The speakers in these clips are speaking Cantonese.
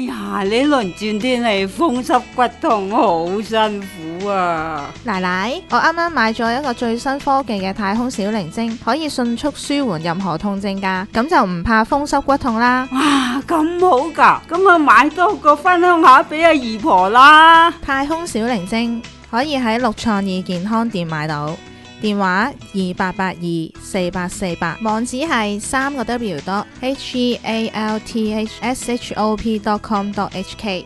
呀，呢輪轉天氣風濕骨痛好辛苦啊！ 奶奶，我啱啱買咗一個最新科技嘅太空小靈精，可以迅速舒緩任何痛症㗎，咁就唔怕風濕骨痛啦。 哇，咁好㗎，咁啊買多個分享下俾阿姨婆啦。 太空小靈精可以喺六創意健康店買到，電話28824848，網址係3個W.healthshop.com.hk。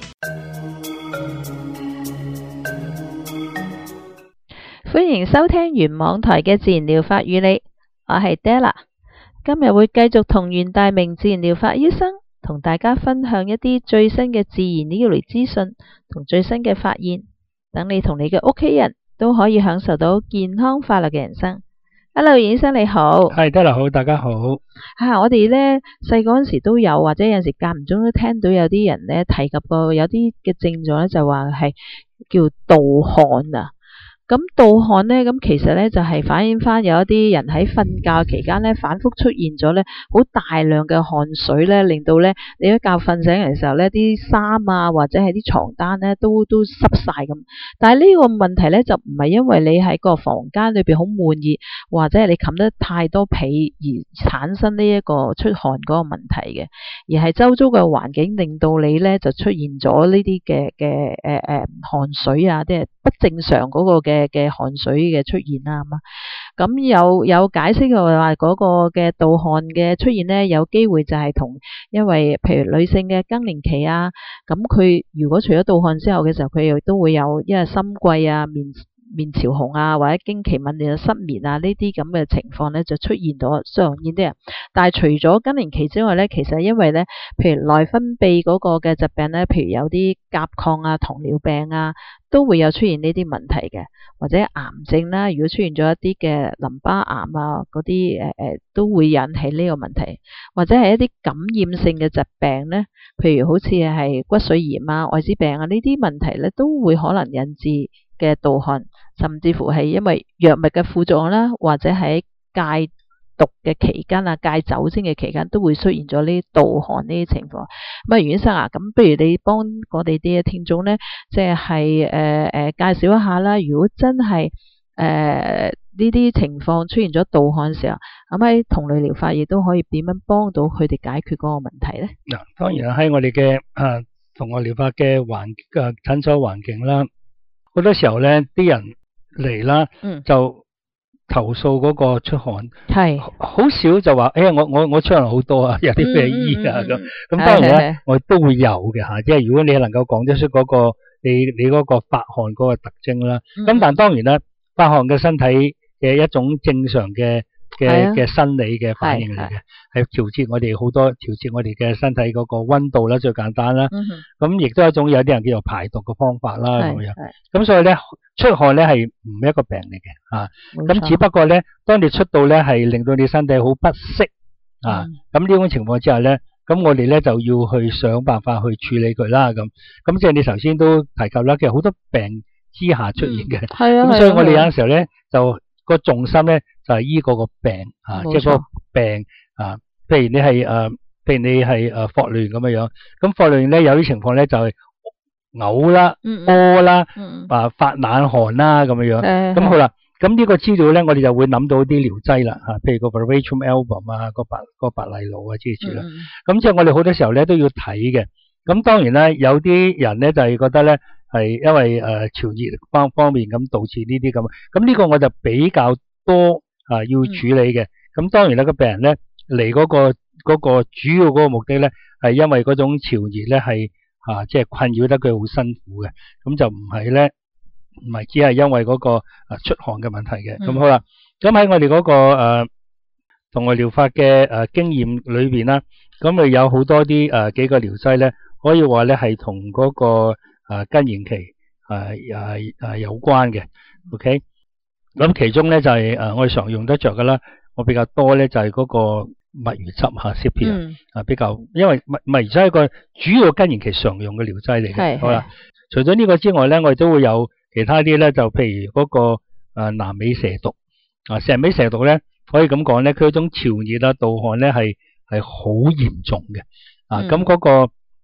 歡迎收聽原網台嘅自然療法與你，我係 Della， 今日會繼續同袁大明自然療法醫生同大家分享一啲最新嘅自然醫療資訊同最新嘅發現，等你同你嘅屋企人都可以享受到健康快樂嘅人生。Hello， 袁醫生你好。 係，Della好，大家好。 我哋呢細個嗰時都有，或者有陣時間唔中都聽到有啲人呢提及過有啲嘅症狀呢，就話係叫盜汗啊。咁盜汗呢，咁其實呢就係反映翻有一啲人喺瞓覺期間呢反覆出現咗呢好大量嘅汗水呢，令到呢你一覺瞓醒嘅時候呢啲衫啊或者係啲床單呢都濕晒咁。但係呢個問題呢就唔係因為你喺個房間裏邊好悶熱，或者係你冚得太多被而產生呢一個出汗嗰個問題嘅，而係周遭嘅環境令到你呢就出現咗呢啲嘅汗水啊，即係不正常嗰個嘅汗水嘅出現啦咁有解釋嘅話嗰個嘅盜汗嘅出現呢，有機會就係同因為譬如女性嘅更年期啊，咁佢如果除咗盜汗之後嘅時候，佢又都會有因為心悸啊、面潮紅啊，或者經期紊亂啊、失眠啊呢啲咁嘅情況呢，就出現咗常見啲人。但係除咗更年期之外呢，其實因為呢，譬如內分泌嗰個嘅疾病呢，譬如有啲甲亢啊、糖尿病啊，都會有出現呢啲問題嘅，或者癌症啦，如果出現咗一啲嘅淋巴癌啊嗰啲都會引起呢個問題，或者係一啲感染性嘅疾病呢，譬如好似係骨髓炎啊、艾滋病啊呢啲問題呢，都會可能引致嘅盜汗，甚至乎係因為藥物嘅副作用啦，或者喺戒毒嘅期間啊、戒酒精嘅期間都會出現咗呢啲盜汗呢啲情況。咁啊，袁醫生啊，咁不如你幫我哋啲聽眾呢，即係介紹一下啦。如果真係呢啲情況出現咗盜汗嘅時候，咁喺同類療法亦都可以點樣幫到佢哋解決嗰個問題呢？ 嗱，當然喺我哋嘅同類療法嘅診所環境啦，好多時候咧啲人嚟啦，就投訴嗰個出汗，係好少就話我出汗好多啊，有啲咩醫啊咁。咁當然咧，我都會有嘅嚇，即係如果你能夠講得出嗰個你嗰個發汗嗰個特徵啦。咁但當然啦，發汗嘅身體嘅一種正常嘅生理嘅反應嚟嘅，係調節我哋嘅身體嗰個溫度啦，最簡單啦。咁亦都係一種有啲人叫做排毒嘅方法啦咁樣。咁所以咧出汗咧係唔係一個病嚟嘅啊。咁只不過咧，當你出到咧係令到你身體好不適啊。咁呢種情況之下咧，咁我哋咧就要去想辦法去處理佢啦。咁即係你頭先都提及啦，其實好多病之下出現嘅。咁所以我哋有陣時候咧就個重心咧就係醫嗰個病啊，即係嗰個病啊。譬如你係霍亂咁樣，咁霍亂咧有啲情況咧就係嘔啦、屙啦、發冷汗啦咁樣。咁好啦，咁呢個資料咧我哋就會諗到啲療劑啦嚇，譬如個 Veratrum Album 啊、個白藜蘆啊之類啦。咁即係我哋好多時候咧都要睇嘅。咁當然啦，有啲人咧就係覺得咧係因為潮熱方面咁導致呢啲咁。咁呢個我就比較多要處理嘅。咁當然啦，個病人咧嚟嗰個主要嗰個目的咧係因為嗰種潮熱咧係即係困擾得佢好辛苦嘅。咁就唔係只係因為嗰個出汗嘅問題嘅。咁好啦，咁喺我哋嗰個同類療法嘅經驗裏邊啦，咁咪有好多啲幾個療劑咧，可以話咧係同嗰個更年期有關嘅。OK， 咁其中咧就係我哋常用得着㗎啦，我比較多咧就係嗰個蜜魚汁Cyprium 比較，因為蜜魚汁係一個主要更年期常用嘅療劑嚟嘅。好啦，除咗呢個之外咧，我哋都會有其他啲咧，就譬如嗰個南美蛇毒蛇尾蛇毒咧，可以咁講咧，佢嗰種潮熱盜汗咧係好嚴重嘅。咁嗰個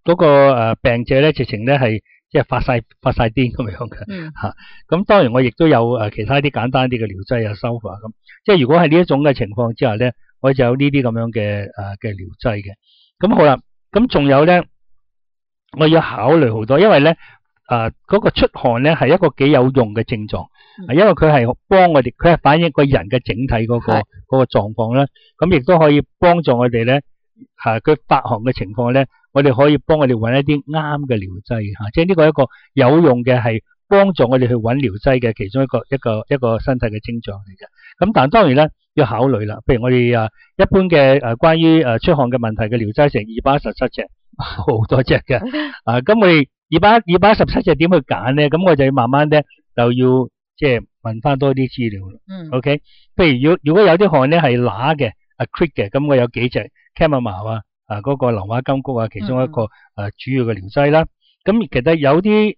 嗰個病者咧，直情咧係即係發晒癲咁樣嘅嚇。咁當然我亦都有其他啲簡單啲嘅療劑啊、修法咁。即係如果係呢一種嘅情況之下咧，我就有呢啲咁樣嘅療劑嘅。咁好啦，咁仲有咧，我要考慮好多，因為咧嗰個出汗咧係一個幾有用嘅症狀，因為佢係幫我哋，佢係反映個人嘅整體嗰個狀況啦。咁亦都可以幫助我哋咧，佢發汗嘅情況咧，我哋可以幫我哋揾一啲啱嘅療劑嚇，即係呢個一個有用嘅係幫助我哋去揾療劑嘅其中一個身體嘅症狀嚟嘅。咁但係當然咧要考慮啦，譬如我哋一般嘅關於出汗嘅問題嘅療劑成217隻，好多隻嘅。咁我哋217隻點去揀咧？咁我就要慢慢咧就要即係問翻多啲資料啦。OK， 譬如如果有啲汗咧係乸嘅creek 嘅，咁我有幾隻 chamomile 嗰個硫馬金菊其中一個主要嘅療劑啦。咁其實有啲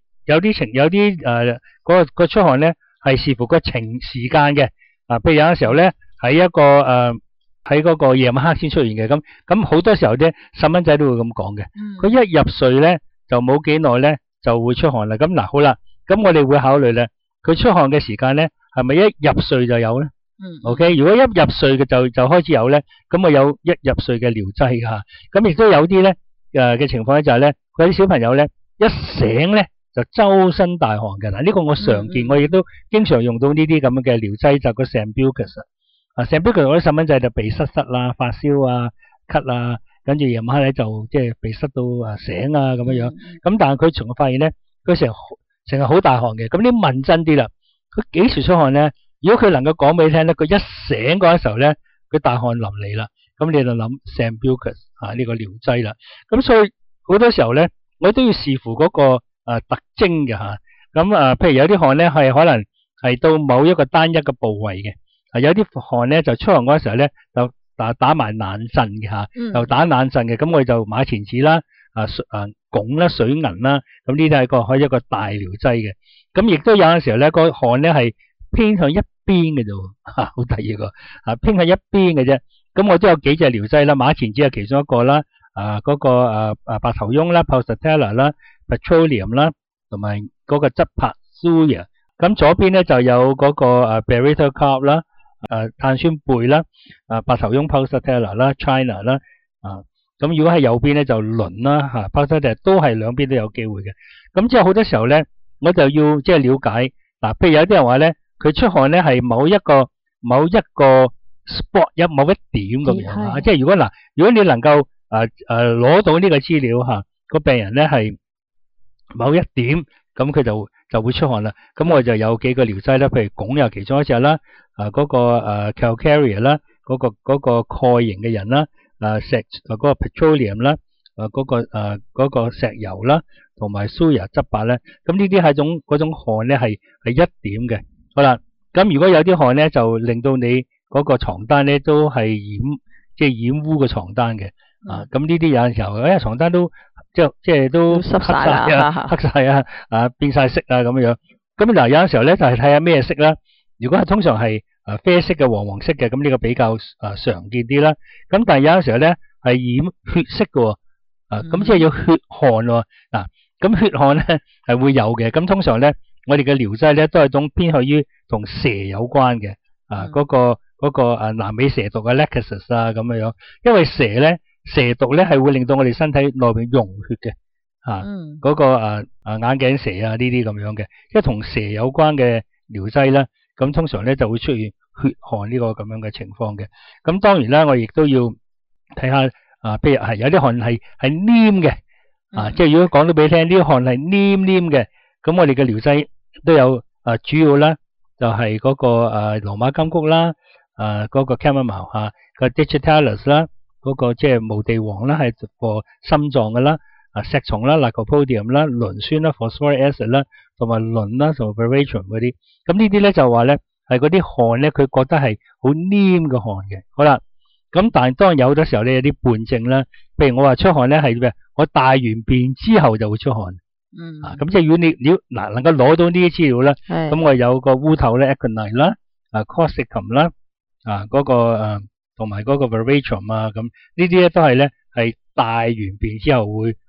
嗰個出汗咧係視乎個時間嘅。譬如有陣時候咧喺喺嗰個夜晚黑先出現嘅。咁好多時候咧細蚊仔都會咁講嘅。佢一入睡咧就冇幾耐咧就會出汗啦。咁嗱好啦，咁我哋會考慮咧，佢出汗嘅時間咧係咪一入睡就有咧？OK， 如果一入睡嘅就開始有咧，咁我有一入睡嘅療劑㗎。咁亦都有啲咧嘅情況咧就係咧，佢啲小朋友咧一醒咧就周身大汗嘅。嗱呢個我常見，我亦都經常用到呢啲咁嘅療劑，就個 Sambucus。Sambucus 我啲細蚊仔就鼻塞啦、發燒啊、咳啊，跟住夜晚黑咧就即係鼻塞到醒啊咁樣。咁但係佢從發現咧，佢成日好大汗嘅。咁你問真啲啦，佢幾時出汗咧？如果佢能夠講俾你聽咧，佢一醒嗰陣時候咧，佢大汗淋漓啦，咁你就諗 Sambucus 呢個療劑啦。咁所以好多時候咧，我都要視乎嗰個特徵嘅嚇。咁譬如有啲汗咧係可能係到某一個單一嘅部位嘅，有啲汗咧就出汗嗰陣時候咧就打埋冷震嘅嚇，就打冷震嘅。咁我哋就馬錢子啦、汞啦、水銀啦，咁呢啲係一個大療劑嘅。咁亦都有陣時候咧，個汗咧係偏向一邊嘅啫，好得意個偏向一邊嘅啫。咁我都有幾隻療劑啦，馬錢子係其中一個啦，嗰個白頭翁啦、Pulsatilla 啦、Petroleum 啦，同埋嗰個質柏 Thuja。咁左邊咧就有嗰個Baryta Carb 啦、碳酸貝啦、白頭翁 Pulsatilla 啦、China 啦，咁如果喺右邊咧就輪啦Pulsatilla 都係兩邊都有機會嘅。咁即係好多時候咧，我就要即係了解譬如有啲人話咧，佢出汗咧係某一個 spot 某一點咁樣即係如果你能夠攞到呢個資料個病人咧係某一點，咁佢就會出汗啦。咁我就有幾個療劑啦，譬如汞又其中一隻啦，嗰個calcareous 啦，嗰個鈣型嘅人啦，嗰個 petroleum 啦，嗰個石油啦，同埋 Thuja 質柏咧，咁呢啲係嗰種汗咧係一點嘅。好啦，咁如果有啲汗咧就令到你嗰個床單咧都係染污嘅床單嘅。咁呢啲有陣時候床單都即係都濕晒啦，黑晒變晒色咁樣。咁嗱有陣時候咧就係睇下咩色啦。如果係通常係啡色嘅、黃色嘅，咁呢個比較常見啲啦。咁但係有陣時候咧係染血色嘅，咁即係要血汗喎。咁血汗咧係會有嘅。咁通常咧我哋嘅療劑咧都係種偏向於同蛇有關嘅，嗰個南美蛇毒Lachesis咁樣。因為蛇毒咧係會令到我哋身體內邊溶血嘅，嗰個眼鏡蛇呢啲咁樣嘅，即係同蛇有關嘅療劑啦。咁通常咧就會出現血汗呢個咁樣嘅情況嘅。咁當然啦，我亦都要睇下譬如係有啲汗係黏嘅，即係如果講到俾你聽，呢啲汗係黏嘅，咁我哋嘅療劑都有主要啦，就係嗰個羅馬金菊啦，嗰個 chamomile 個 digitalis 啦，嗰個即係無地黃啦，係個心臟嘅啦，石松啦 Lycopodium 啦，磷酸啦 phosphoric acid 啦，同埋磷啦同埋 Veratrum 嗰啲。咁呢啲咧就話咧係嗰啲汗咧，佢覺得係好黏嘅汗嘅。好啦，咁但係當然有好多時候咧有啲伴證啦，譬如我話出汗咧係咩？我大完便之後就會出汗。咁即係如果你能夠攞到呢啲資料咧，咁我有個烏頭咧 Aconite 啦，Capsicum 啦，嗰個同埋嗰個 Veratrum咁呢啲咧都係咧係大完便之後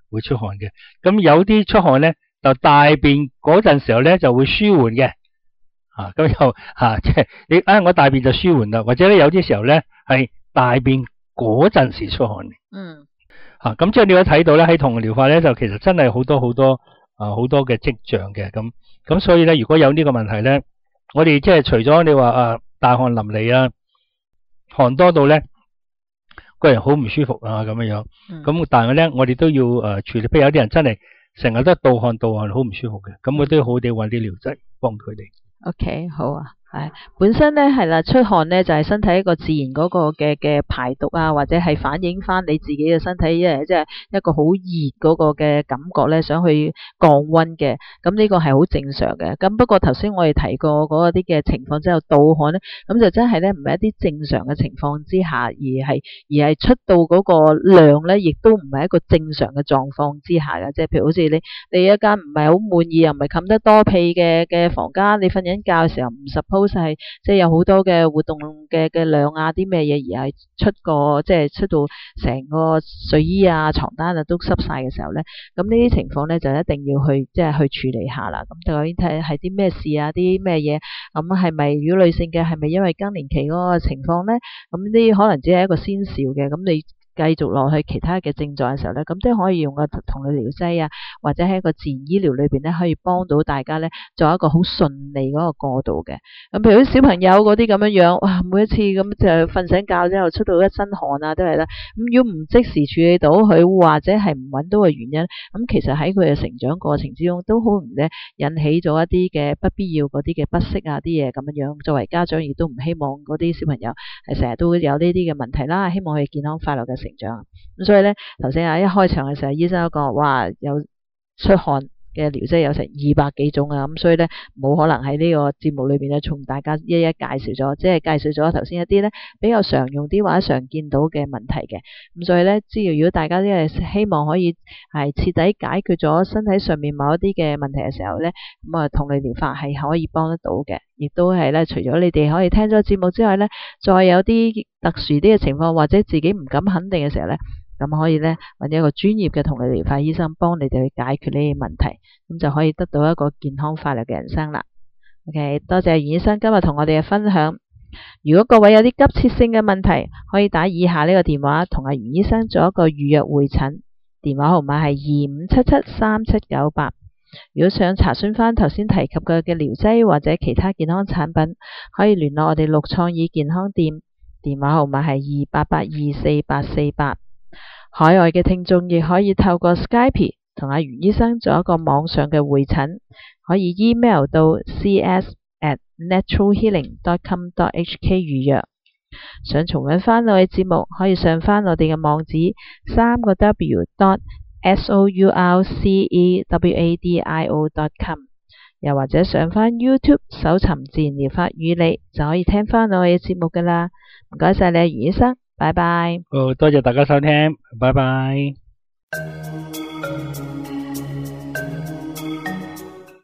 會出汗嘅。咁有啲出汗咧就大便嗰陣時候咧就會舒緩嘅。咁又即係你我大便就舒緩啦，或者咧有啲時候咧係大便嗰陣時出汗嘅。咁即係你可以睇到咧喺同療法咧就其實真係好多好多嘅跡象嘅。咁所以咧如果有呢個問題咧，我哋即係除咗你話大汗淋漓啊，汗多到咧個人好唔舒服啊咁樣樣。咁但係咧我哋都要處理，譬如有啲人真係成日都盜汗好唔舒服嘅，咁我都要好好地揾啲療劑幫佢哋。 OK， 好啊。本身咧係啦，出汗咧就係身體一個自然嗰個嘅排毒啊，或者係反映翻你自己嘅身體，即係一個好熱嗰個嘅感覺咧，想去降溫嘅。咁呢個係好正常嘅。咁不過頭先我哋提過嗰啲嘅情況之後，盜汗咧，咁就真係咧唔係一啲正常嘅情況之下，而係出到嗰個量咧，亦都唔係一個正常嘅狀況之下嘅。即係譬如好似你一間唔係好滿意又唔係冚得多被嘅房間，你瞓緊覺嘅時候唔suppose係即係有好多嘅活動嘅量啊，啲咩嘢而係出到成個睡衣啊、床單啊都濕晒嘅時候咧，咁呢啲情況咧就一定要去去處理下啦。咁究竟睇係啲咩事啊，啲咩嘢？咁係咪如果女性嘅係咪因為更年期嗰個情況咧？咁呢啲可能只係一個先兆嘅，咁你繼續落去其他嘅症狀嘅時候咧，咁都可以用個同類療劑啊，或者喺一個自然醫療裏邊咧，可以幫到大家咧，做一個好順利嗰個過渡嘅。咁譬如啲小朋友嗰啲咁樣樣，哇，每一次咁就瞓醒覺之後出到一身汗啊，都係啦。咁如果唔即時處理到佢，或者係唔揾到嘅原因，咁其實喺佢嘅成長過程之中，都好容易咧引起咗一啲嘅不必要嗰啲嘅不適啊啲嘢咁樣樣。作為家長亦都唔希望嗰啲小朋友係成日都有呢啲嘅問題啦，希望佢健康快樂嘅成長。咁所以咧，頭先一開場嘅時候，醫生有講，哇，有出汗嘅療劑有成200幾種啊，咁所以咧冇可能喺呢個節目裏邊咧，從大家一一介紹咗，即係介紹咗頭先一啲咧比較常用啲或者常見到嘅問題嘅。咁所以咧，只要如果大家都係希望可以係徹底解決咗身體上面某一啲嘅問題嘅時候咧，咁同類療法係可以幫得到嘅，亦都係咧，除咗你哋可以聽咗節目之外咧，再有啲特殊啲嘅情況或者自己唔敢肯定嘅時候咧，咁可以咧揾一個專業嘅同類療法醫生幫你哋去解決呢啲問題，咁就可以得到一個健康快樂嘅人生啦。OK， 多謝袁醫生今日同我哋嘅分享。如果各位有啲急切性嘅問題，可以打以下呢個電話同阿袁醫生做一個預約會診，電話號碼係25773798。如果想查詢翻頭先提及嘅療劑或者其他健康產品，可以聯絡我哋陸創意健康店，電話號碼係28824848。海外嘅聽眾亦可以透過 Skype 同阿袁醫生做一個網上嘅會診，可以 email 到 cs@naturalhealing.com.hk 預約。想重溫翻我哋節目，可以上翻我哋嘅網址3w.sourcewadio.com， 又或者上翻 YouTube 搜尋自然療法與你，就可以聽翻我哋嘅節目噶啦。唔該晒你，袁醫生，拜拜。 好，多謝大家收聽，拜拜。